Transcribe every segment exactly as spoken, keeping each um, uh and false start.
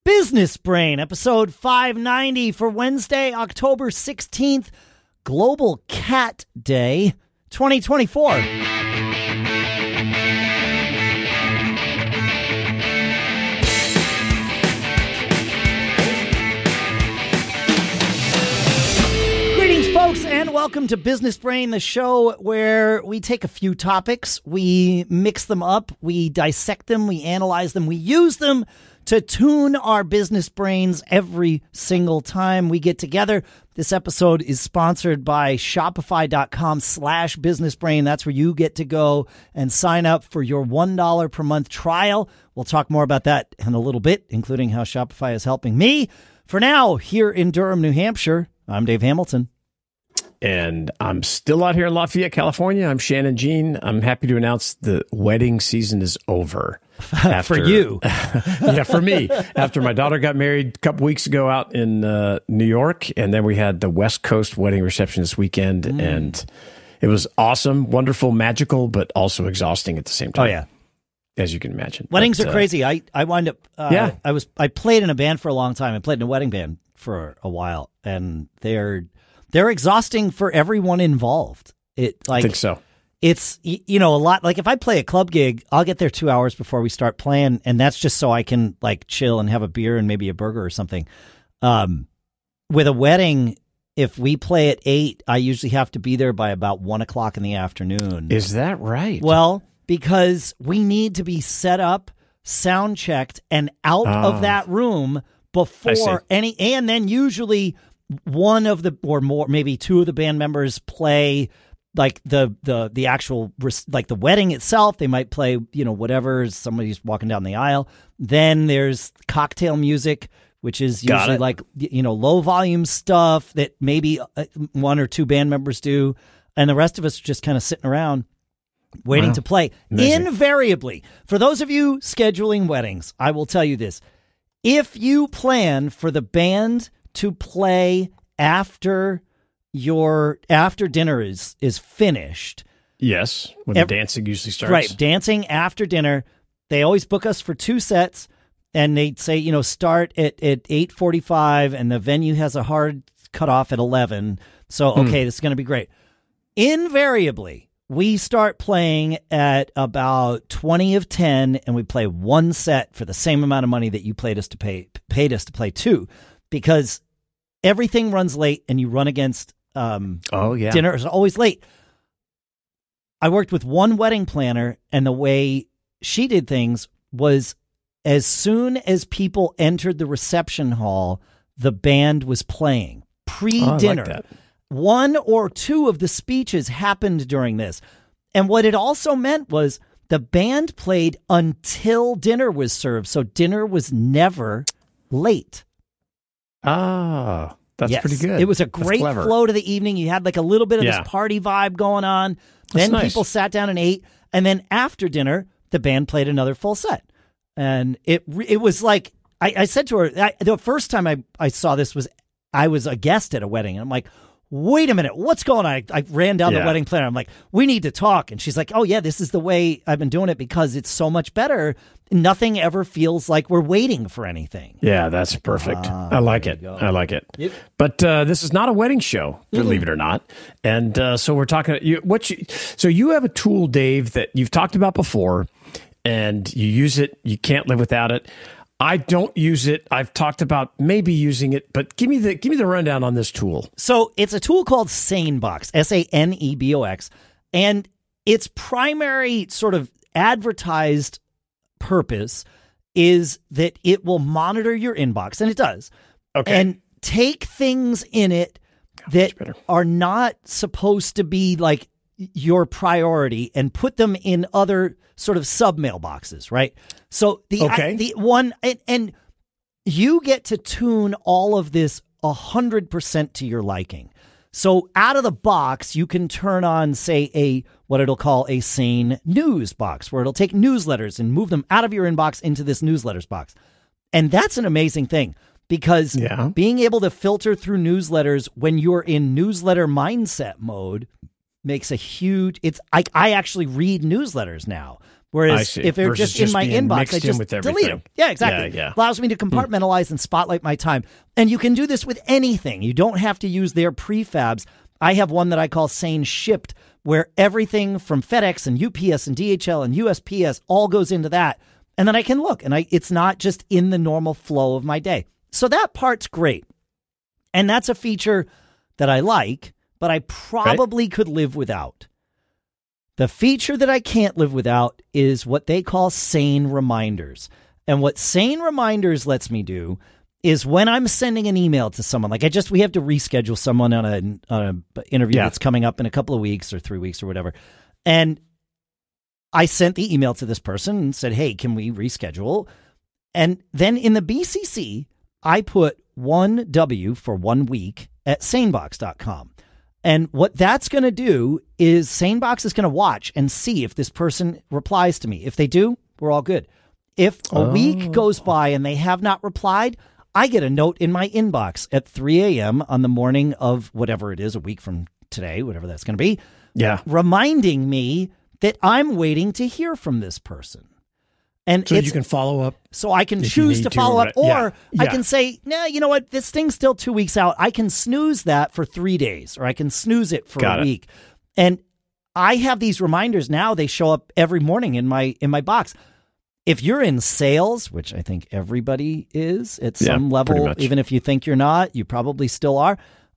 Business Brain, episode five ninety for Wednesday, October sixteenth, Global Cat Day, twenty twenty-four. Greetings, folks, and welcome to Business Brain, the show where we take a few topics, we mix them up, we dissect them, we analyze them, we use them to tune our business brains every single time we get together. This episode is sponsored by Shopify.com slash businessbrain. That's where you get to go and sign up for your one dollar per month trial. We'll talk more about that in a little bit, including how Shopify is helping me. For now, here in Durham, New Hampshire, I'm Dave Hamilton. And I'm still out here in Lafayette, California. I'm Shannon Jean. I'm happy to announce the wedding season is over. After, for you. Yeah, for me. After my daughter got married a couple weeks ago out in uh, New York, and then we had the West Coast wedding reception this weekend, mm. and it was awesome, wonderful, magical, but also exhausting at the same time. Oh, yeah. As you can imagine. Weddings but, are uh, crazy. I, I wind up, uh, yeah. I was I played in a band for a long time. I played in a wedding band for a while, and they're they're exhausting for everyone involved. It like I think so. It's, you know, a lot. Like if I play a club gig, I'll get there two hours before we start playing. And that's just so I can like chill and have a beer and maybe a burger or something. Um, with a wedding, if we play at eight, I usually have to be there by about one o'clock in the afternoon. Is that right? Well, because we need to be set up, sound checked, and out oh. of that room before any, and then usually one of the, or more, maybe two of the band members play like the, the, the actual, like the wedding itself. They might play, you know, whatever, somebody's walking down the aisle. Then there's cocktail music, which is usually like, you know, low volume stuff that maybe one or two band members do. And the rest of us are just kind of sitting around waiting wow. to play. Amazing. Invariably, for those of you scheduling weddings, I will tell you this. If you plan for the band to play after your after dinner is is finished. Yes, when the every, dancing usually starts. Right, dancing after dinner. They always book us for two sets, and they say, you know, start at, at eight forty-five, and the venue has a hard cutoff at eleven. So, okay, mm. this is going to be great. Invariably, we start playing at about twenty of ten, and we play one set for the same amount of money that you paid us to pay paid us to play two, because everything runs late, and you run against um, oh yeah, dinner is always late. I worked with one wedding planner, and the way she did things was as soon as people entered the reception hall, the band was playing pre-dinner. Oh, I like that. One or two of the speeches happened during this. And what it also meant was the band played until dinner was served. So dinner was never late. Ah, that's yes. pretty good. It was a great flow to the evening. You had like a little bit of yeah. this party vibe going on. That's then nice. People sat down and ate. And then after dinner, the band played another full set. And it it was like, I, I said to her, I, the first time I, I saw this was, I was a guest at a wedding. And I'm like, wait a minute, what's going on? I, I ran down yeah. the wedding planner. I'm like, we need to talk. And she's like, oh, yeah, this is the way I've been doing it because it's so much better. Nothing ever feels like we're waiting for anything. Yeah, that's perfect. Ah, I like it. I like it. Yep. But uh, this is not a wedding show, believe mm-hmm. it or not. And uh, so we're talking. You, what you, so you have a tool, Dave, that you've talked about before, and you use it. You can't live without it. I don't use it. I've talked about maybe using it, but give me the give me the rundown on this tool. So it's a tool called SaneBox, S A N E B O X, and its primary sort of advertised purpose is that it will monitor your inbox, and it does, okay, and take things in it that are not supposed to be like your priority and put them in other sort of sub mailboxes, right? So the okay. I, the one and, and you get to tune all of this a hundred percent to your liking. So out of the box, you can turn on, say, a what it'll call a sane news box, where it'll take newsletters and move them out of your inbox into this newsletters box. And that's an amazing thing, because yeah. being able to filter through newsletters when you're in newsletter mindset mode makes a huge, it's, I, I actually read newsletters now Whereas if they're just, just in my inbox, I just delete them. Yeah, exactly. Yeah, yeah. Allows me to compartmentalize hmm. and spotlight my time. And you can do this with anything. You don't have to use their prefabs. I have one that I call Sane Shipped, where everything from FedEx and U P S and D H L and U S P S all goes into that. And then I can look, and I it's not just in the normal flow of my day. So that part's great. And that's a feature that I like, but I probably right. could live without. The feature that I can't live without is what they call Sane Reminders. And what Sane Reminders lets me do is when I'm sending an email to someone, like I just, we have to reschedule someone on an on a interview yeah. that's coming up in a couple of weeks or three weeks or whatever. And I sent the email to this person and said, hey, can we reschedule? And then in the B C C, I put one W for one week at sanebox dot com. And what that's going to do is SaneBox is going to watch and see if this person replies to me. If they do, we're all good. If a oh. week goes by and they have not replied, I get a note in my inbox at three a.m. on the morning of whatever it is, a week from today, whatever that's going to be, yeah, reminding me that I'm waiting to hear from this person. And so you can follow up. So I can choose to follow up, or yeah. Yeah. I can say, nah, you know what? This thing's still two weeks out. I can snooze that for three days, or I can snooze it for Got a it. week. And I have these reminders now. They show up every morning in my in my box. If you're in sales, which I think everybody is at some yeah, level, even if you think you're not, you probably still are.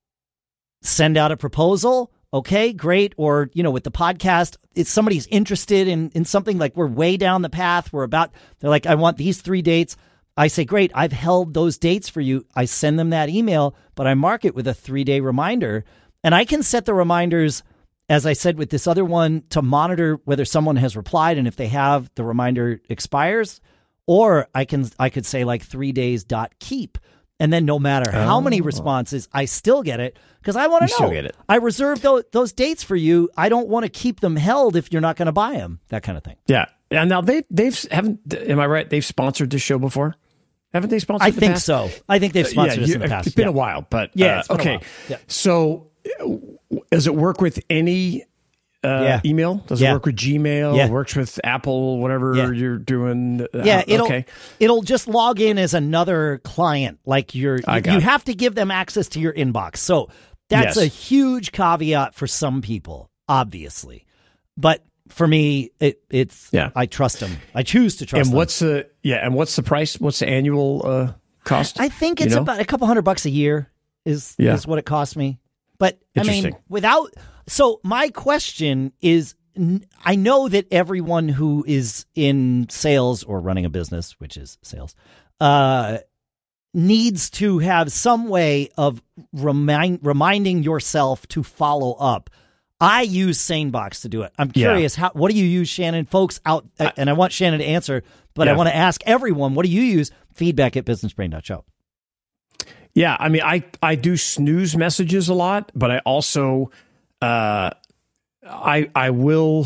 Send out a proposal. Okay, great. Or, you know, with the podcast, if somebody's interested in, in something, like we're way down the path, we're about, they're like, I want these three dates. I say, great, I've held those dates for you. I send them that email, but I mark it with a three-day reminder. And I can set the reminders, as I said with this other one, to monitor whether someone has replied. And if they have, the reminder expires. Or I can I could say like three days dot keep. And then no matter how oh. many responses, I still get it because I want to know. Still get it. I reserved those, those dates for you. I don't want to keep them held if you're not going to buy them. That kind of thing. Yeah. And now they they've haven't. Am I right? They've sponsored this show before. Haven't they sponsored? I the think past? so. I think they've sponsored uh, yeah, us you, in the past. It's been yeah. a while, but yeah. Uh, okay. Yeah. So, does it work with any? Uh, yeah. Email? Does yeah. it work with Gmail? Yeah. It works with Apple, whatever yeah. you're doing? Uh, yeah, it'll okay. it'll just log in as another client. Like you're, you, you it. have to give them access to your inbox. So that's yes. a huge caveat for some people, obviously. But for me, it it's yeah. I trust them. I choose to trust and them. And what's the yeah? And what's the price? What's the annual uh, cost? I think it's you know? about a couple hundred bucks a year is yeah. is what it costs me. But I mean, without so my question is. I know that everyone who is in sales or running a business, which is sales, uh, needs to have some way of remind, reminding yourself to follow up. I use SaneBox to do it. I'm curious, yeah. how what do you use, Shannon? Folks out, I, and I want Shannon to answer, but yeah. I want to ask everyone, what do you use? Feedback at business brain dot show. Yeah, I mean, I, I do snooze messages a lot, but I also... Uh, I I will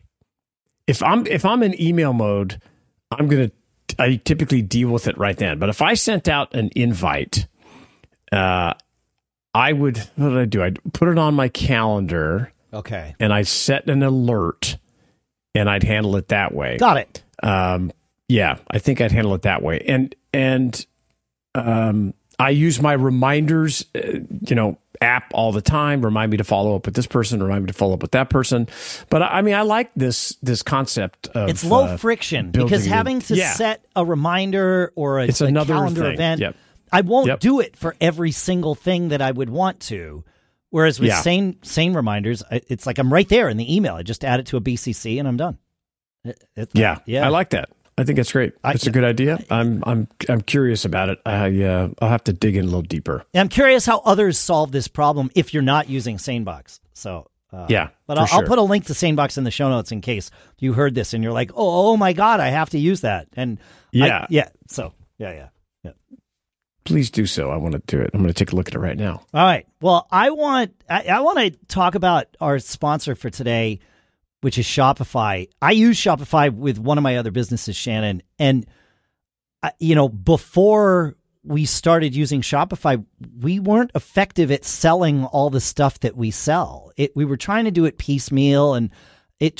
if I'm if I'm in email mode, I'm gonna I typically deal with it right then. But if I sent out an invite, uh, I would what did I do? I'd put it on my calendar, okay, and I set an alert, and I'd handle it that way. Got it. Um, yeah, I think I'd handle it that way, and and um, I use my reminders, uh, you know. app all the time, remind me to follow up with this person, remind me to follow up with that person. But I mean, I like this this concept of it's low uh, friction because having to yeah. set a reminder or a, it's a another calendar thing. event, yep. I won't yep. do it for every single thing that I would want to. Whereas with yeah. sane sane reminders, it's like I'm right there in the email. I just add it to a B C C and I'm done. It, it, yeah, yeah, I like that. I think it's great. It's a good idea. I'm I'm I'm curious about it. I uh, I'll have to dig in a little deeper. I'm curious how others solve this problem if you're not using SaneBox. So uh, yeah, but I'll, sure. I'll put a link to SaneBox in the show notes in case you heard this and you're like, oh, oh my god, I have to use that. And yeah, I, yeah. So yeah, yeah, yeah. Please do so. I want to do it. I'm going to take a look at it right now. All right. Well, I want I, I want to talk about our sponsor for today, which is Shopify. I use Shopify with one of my other businesses, Shannon. And, uh, you know, before we started using Shopify, we weren't effective at selling all the stuff that we sell. It, we were trying to do it piecemeal, and it just,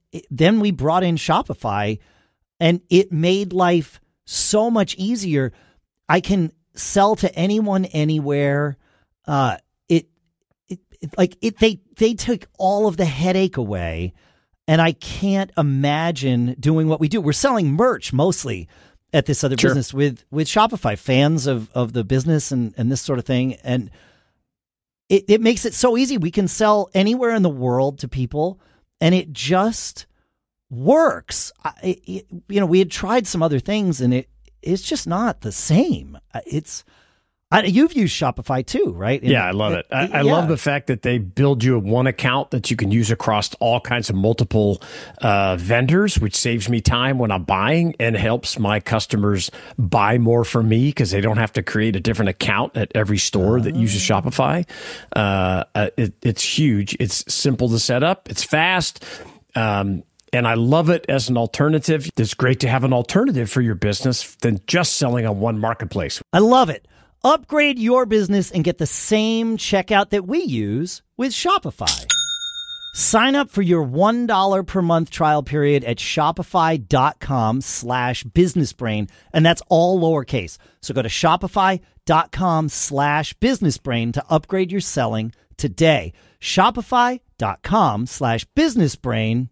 it, then we brought in Shopify, and it made life so much easier. I can sell to anyone, anywhere. Uh, it, it, it like it. They they took all of the headache away, and I can't imagine doing what we do. We're selling merch mostly at this other Sure. business with with Shopify, fans of of the business and and this sort of thing, and it it makes it so easy. We can sell anywhere in the world to people, and it just works. I, it, you know, we had tried some other things, and it it's just not the same. It's I, you've used Shopify too, right? And yeah, I love it. I, I yeah. love the fact that they build you a one account that you can use across all kinds of multiple uh, vendors, which saves me time when I'm buying and helps my customers buy more from me because they don't have to create a different account at every store uh, that uses Shopify. Uh, uh, it, it's huge. It's simple to set up. It's fast. Um, And I love it as an alternative. It's great to have an alternative for your business than just selling on one marketplace. I love it. Upgrade your business and get the same checkout that we use with Shopify. Sign up for your one dollar per month trial period at shopify.com slash businessbrain. And that's all lowercase. So go to shopify.com slash businessbrain to upgrade your selling today. Shopify.com slash businessbrain.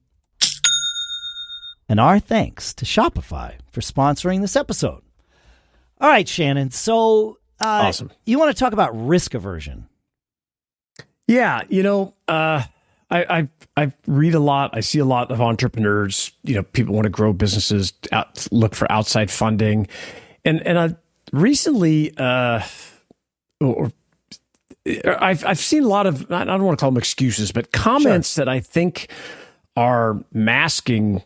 And our thanks to Shopify for sponsoring this episode. All right, Shannon. So uh, awesome. You want to talk about risk aversion? Yeah. You know, uh, I, I I read a lot. I see a lot of entrepreneurs. You know, people want to grow businesses, out, look for outside funding, and and I recently, uh, or I've I've seen a lot of, I don't want to call them excuses, but comments Sure. that I think are masking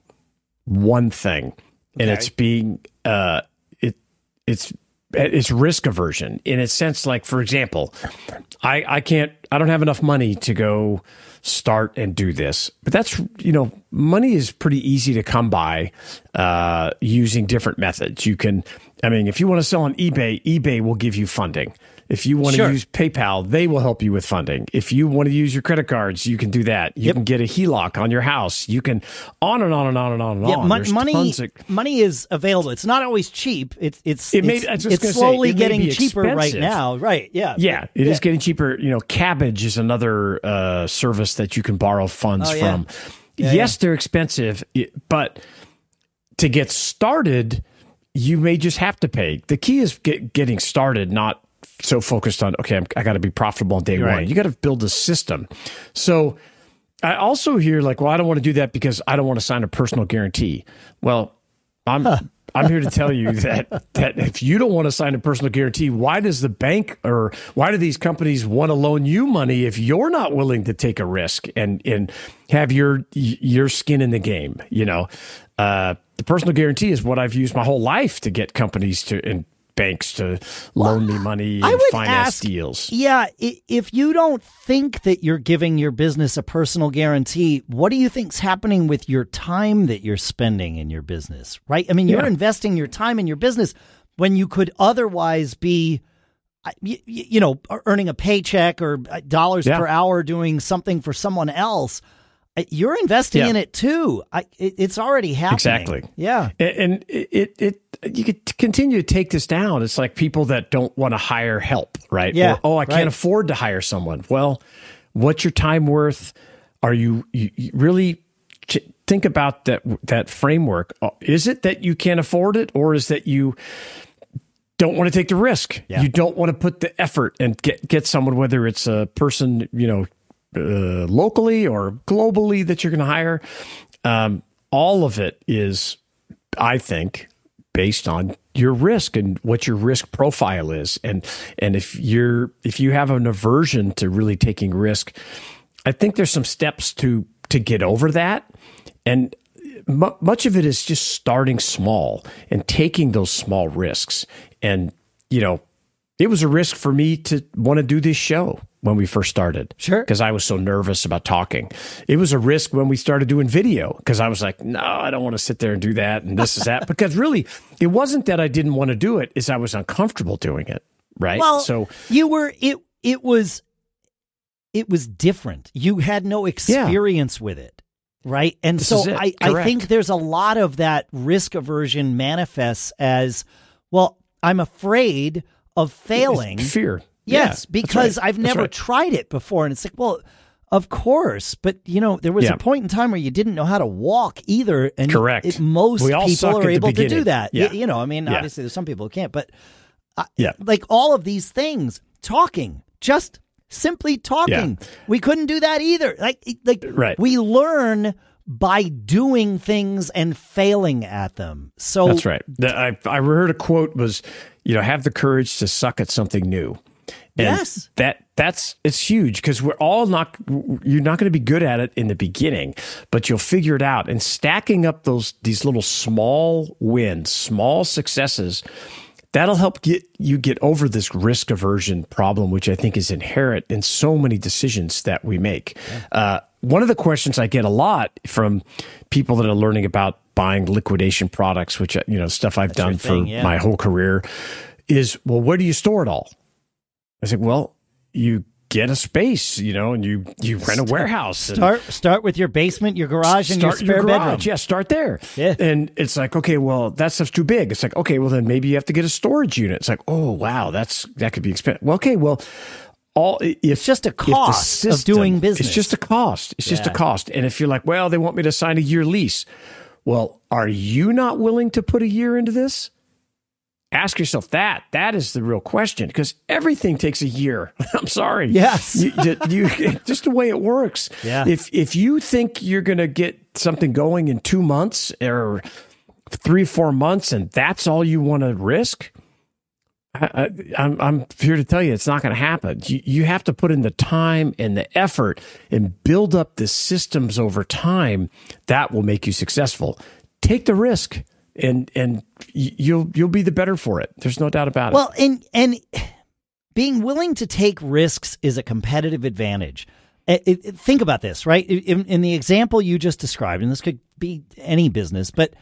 one thing, and Okay. it's being uh, it it's it's risk aversion in a sense. Like, for example, I I can't I don't have enough money to go start and do this, but that's, you know, money is pretty easy to come by uh, using different methods. You can, I mean, if you want to sell on eBay, eBay will give you funding. If you want Sure. to use PayPal, they will help you with funding. If you want to use your credit cards, you can do that. You Yep. can get a H E L O C on your house. You can on and on and on and on and Yeah, on. mon- There's money tons of, money is available. It's not always cheap. It's it's It may- it's, I was just it's gonna say, slowly it may getting be cheaper right expensive. now. Right? Yeah. yeah, it Yeah. is getting cheaper. You know, Cabbage is another uh, service that you can borrow funds Oh, yeah. from. Yeah, yes, they're expensive, it- but to get started, you may just have to pay. The key is get, getting started, not so focused on, okay, I'm, I got to be profitable on day Right. one. You got to build a system. So I also hear like, well, I don't want to do that because I don't want to sign a personal guarantee. Well, I'm I'm here to tell you that that if you don't want to sign a personal guarantee, why does the bank or why do these companies want to loan you money if you're not willing to take a risk and and have your your skin in the game? You know, uh, the personal guarantee is what I've used my whole life to get companies to and banks to loan me money I and would finance ask, deals. Yeah, i- if you don't think that you're giving your business a personal guarantee, what do you think's happening with your time that you're spending in your business? Right? I mean, you're Yeah. investing your time in your business when you could otherwise be, uh, you, you know, earning a paycheck or dollars Yeah. per hour doing something for someone else. Uh, You're investing Yeah. in it too. I, it, it's already happening. Exactly. Yeah. And, and it, it, you could continue to take this down. It's like people that don't want to hire help, right? Yeah, Or, oh, I can't right. afford to hire someone. Well, what's your time worth? Are you, you, you really ch- think about that, that framework? Uh, Is it that you can't afford it, or is that you don't want to take the risk? Yeah. You don't want to put the effort and get, get someone, whether it's a person, you know, uh, locally or globally that you're going to hire. Um, all of it is, I think, based on your risk and what your risk profile is. And, and if you're, if you have an aversion to really taking risk, I think there's some steps to, to get over that. And mu- much of it is just starting small and taking those small risks. And, you know, it was a risk for me to want to do this show when we first started. Sure. Because I was so nervous about talking. It was a risk when we started doing video because I was like, no, I don't want to sit there and do that and this is that. Because really, it wasn't that I didn't want to do it, it's I was uncomfortable doing it. Right. Well, so you were it. It was it was different. You had no experience with it. Right. And This so is it. I, I Correct. think there's a lot of that risk aversion manifests as, well, I'm afraid of failing. It's fear. Yes, Yeah, because that's right. I've That's never right. tried it before. And it's like, well, of course. But, you know, there was Yeah. a point in time where you didn't know how to walk either. And Correct. It, most We all suck people at are the able to do beginning. that. Yeah. Y- You know, I mean, Yeah. obviously there's some people who can't. But uh, Yeah. like all of these things, talking, just simply talking. Yeah. We couldn't do that either. Like, like Right. we learn by doing things and failing at them. So That's right. The, I I heard a quote was, you know, have the courage to suck at something new. And Yes. that that's it's huge because we're all not you're not going to be good at it in the beginning, but you'll figure it out. And stacking up those these little small wins, small successes, that'll help get you get over this risk aversion problem, which I think is inherent in so many decisions that we make. Uh, one of the questions I get a lot from people that are learning about buying liquidation products, which, you know, stuff I've done your thing, for yeah. my whole career, is, well, where do you store it all? I said, well, you get a space, you know, and you, you rent a warehouse. and- start start with your basement, your garage, and your Start spare garage. bedroom. Yeah, start there. Yeah. And it's like, okay, well, that stuff's too big. It's like, okay, well, then maybe you have to get a storage unit. It's like, oh, wow, that's that could be expensive. Well, okay, well, all if It's just a if the cost of doing business. It's just a cost. It's just a Yeah. cost. And if you're like, well, they want me to sign a year lease. Well, are you not willing to put a year into this? Ask yourself that. That is the real question, because everything takes a year. I'm sorry. Yes. You, you, just the way it works. Yeah. If if you think you're going to get something going in two months or three, four months, and that's all you want to risk, I, I, I'm I'm here to tell you it's not going to happen. You you have to put in the time and the effort and build up the systems over time that will make you successful. Take the risk, and and you'll you'll be the better for it. There's no doubt about it. Well, and and being willing to take risks is a competitive advantage. It, it, think about this, right? In, in the example you just described, and this could be any business, but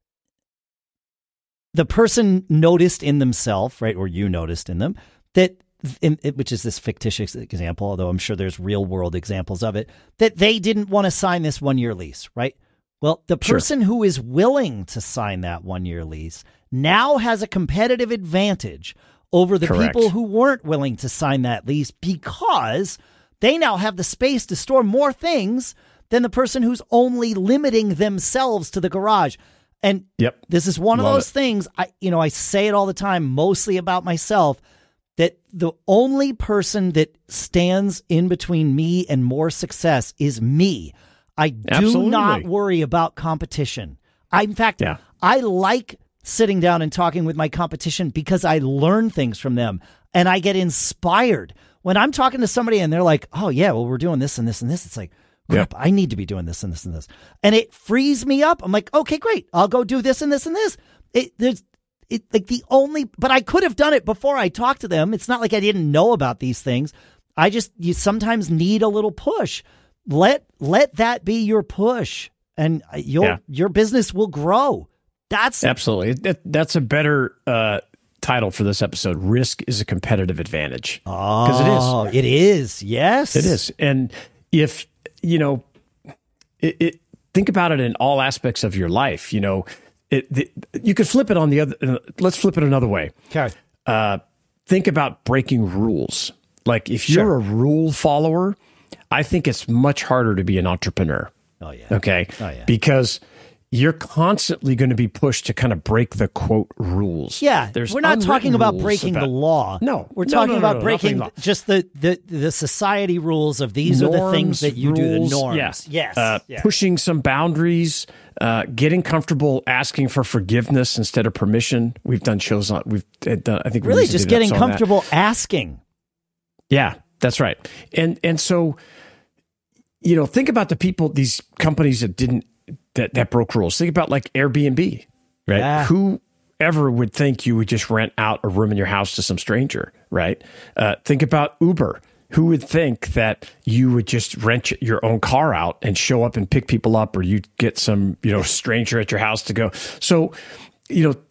the person noticed in themselves, right, or you noticed in them, that, in, which is this fictitious example, although I'm sure there's real world examples of it, that they didn't want to sign this one year lease, right? Well, the Sure. person who is willing to sign that one year lease now has a competitive advantage over the Correct. people who weren't willing to sign that lease, because they now have the space to store more things than the person who's only limiting themselves to the garage. And Yep. this is one of Love those it. things, I you know, I say it all the time, mostly about myself, that the only person that stands in between me and more success is me. I do Absolutely. not worry about competition. I, in fact, Yeah. I like sitting down and talking with my competition because I learn things from them and I get inspired. When I'm talking to somebody and they're like, oh, yeah, well, we're doing this and this and this, it's like, crap, Yep. I need to be doing this and this and this. And it frees me up. I'm like, okay, great. I'll go do this and this and this. It, there's it like the only, but I could have done it before I talked to them. It's not like I didn't know about these things. I just, you sometimes need a little push. Let, let that be your push, and your, Yeah. your business will grow. That's Absolutely. That, that's a better uh, title for this episode. Risk is a competitive advantage. Because it is. Oh, it is. Yes. It is. And if, you know, it, it, think about it in all aspects of your life. You know, it, the, you could flip it on the other. Uh, let's flip it another way. Okay. Uh, think about breaking rules. Like if you're Sure. a rule follower, I think it's much harder to be an entrepreneur. Oh, yeah. Okay. Oh, yeah. Because you're constantly going to be pushed to kind of break the quote rules. Yeah, There's we're not talking unwritten about rules breaking the about- law. No, we're no, talking no, no, about no, breaking nothing law. just the, the the society rules of these are the things that you do, the rules, norms. Yeah. Yes, Uh, yeah. Pushing some boundaries, uh, getting comfortable asking for forgiveness instead of permission. We've done shows on. We've done. I think we Really, recently just did an getting episode on that. comfortable asking. Yeah, that's right. And and so, you know, think about the people, these companies that didn't that that broke rules. Think about like Airbnb, right? Yeah. Who ever would think you would just rent out a room in your house to some stranger, right? Uh, think about Uber. Who would think that you would just rent your own car out and show up and pick people up, or you'd get some, you know, stranger at your house to go? So, you know,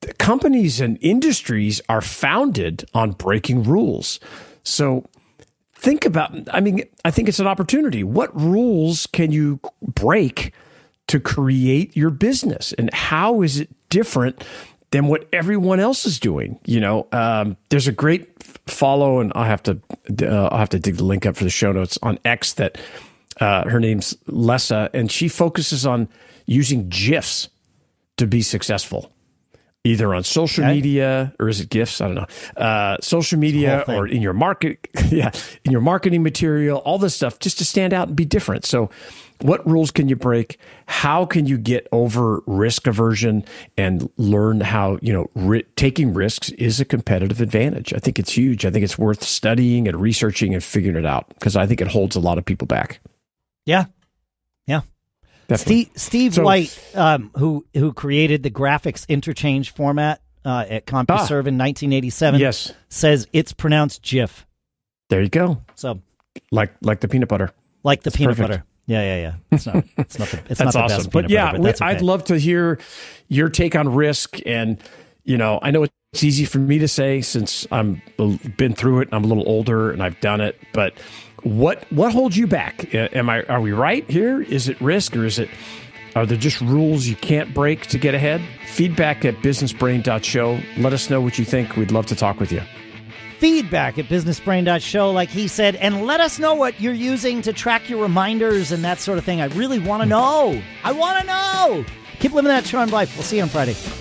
companies and industries are founded on breaking rules. So think about, I mean, I think it's an opportunity. What rules can you break to create your business? And how is it different than what everyone else is doing? You know, um, there's a great follow, and I'll have to, uh, I'll have to dig the link up for the show notes on X that uh, her name's Lessa, and she focuses on using GIFs to be successful. Either on social okay. media, or is it GIFs? I don't know. Uh, social media or in your market, yeah, in your marketing material, all this stuff, just to stand out and be different. So what rules can you break? How can you get over risk aversion and learn how, you know, ri- taking risks is a competitive advantage? I think it's huge. I think it's worth studying and researching and figuring it out, because I think it holds a lot of people back. Yeah. Yeah. Definitely. Steve, Steve so, White, um, who who created the graphics interchange format uh, at CompuServe ah, in nineteen eighty-seven, yes. says it's pronounced GIF. There you go. So, like like the peanut butter, like the it's peanut perfect. butter. Yeah, yeah, yeah. It's not. It's not the. It's that's not the awesome. best But peanut yeah, butter, but that's okay. I'd love to hear your take on risk. And you know, I know it's easy for me to say since I'm been through it and I'm a little older and I've done it, but. What what holds you back? Am I are we right here? Is it risk, or is it are there just rules you can't break to get ahead? Feedback at business brain dot show. Let us know what you think. We'd love to talk with you. Feedback at business brain dot show, like he said, and let us know what you're using to track your reminders and that sort of thing. I really want to know. I want to know. Keep living that charmed life. We'll see you on Friday.